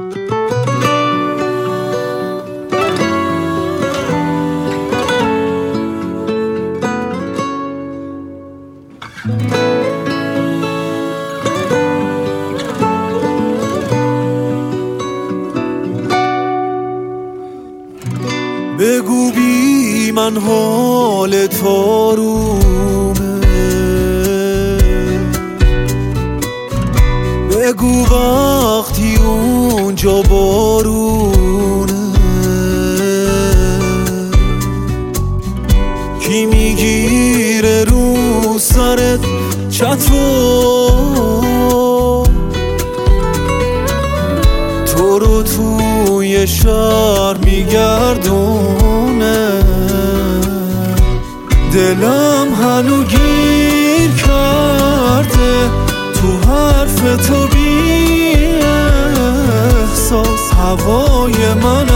بگو بی من حال تارومه، بگو وقتی اونجا بارونه، کی میگیره رو سرت چترو، تو رو توی شهر میگردونه، دلم هنو گیر کرده تو حرف تو بی احساس، هوای من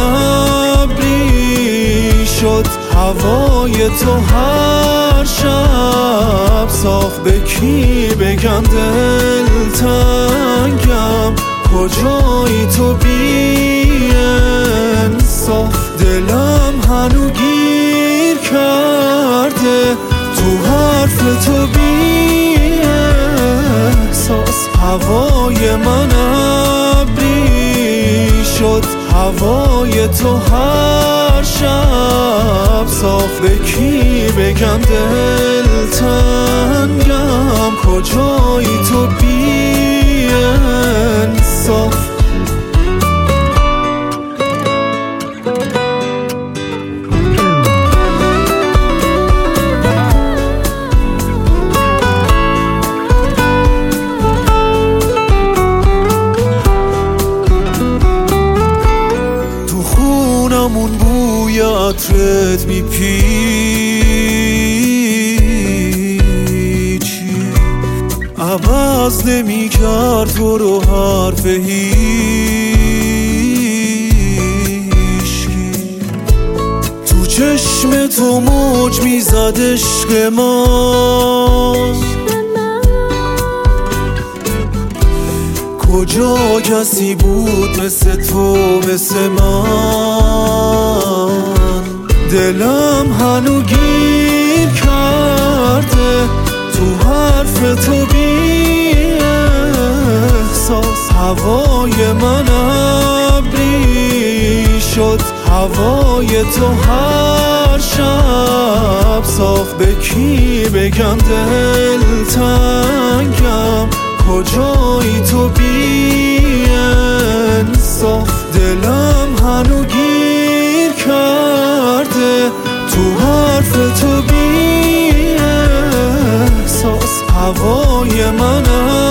ابری شد، هوای تو هر شب صاف، به کی بگم دلتنگم، کجایی تو بی انصاف، دلم هنو گیر کرده تو حرف تو بی احساس، هوای من ابری شد، هوای تو هر شب صاف، به کی بگم دلتنگم، کجایی تو بی انصاف. خونمون بوی عطرت میپیچی، عوض نمیکرد تو رو حرف هیچکی، تو چشم تو موج میزد عشق من، کجا کسی بود مثل تو مثل من، دلم هنو گیر کرده تو حرف تو بی احساس، هوای من ابری شد، هوای تو هر شب صاف، به کی بگم دلتنگم، کجایی تو بی انصاف، دلم هنو گیر کرده تو حرف تو بی احساس، هوای من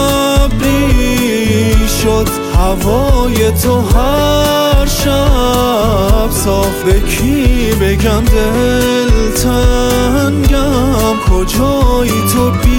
ابری شد، هوای تو هر شب صاف، به کی بگم دلتنگم، کجایی تو بی